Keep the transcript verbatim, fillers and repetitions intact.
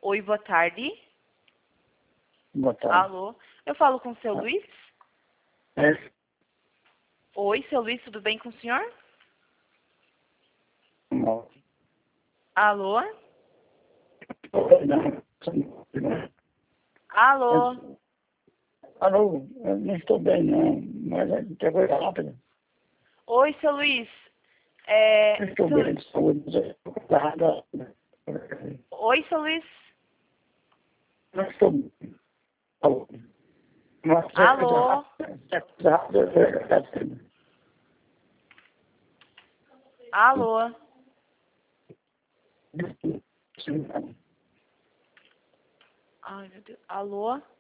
Oi, boa tarde. Boa tarde. Alô, eu falo com o seu Luiz? É, Oi, seu Luiz, tudo bem com o senhor? não. Alô? Não. Alô? Alô, eu não estou bem não, mas é que coisa rápida. Oi, seu Luiz. É, Eu estou seu- bem de saúde, mas é coisa rápida. Oi, seu Luiz. Não estou bem. Alô. Mas é coisa Alô? rápida. É coisa rápida. Alô? É, Ai, meu Deus. Alô?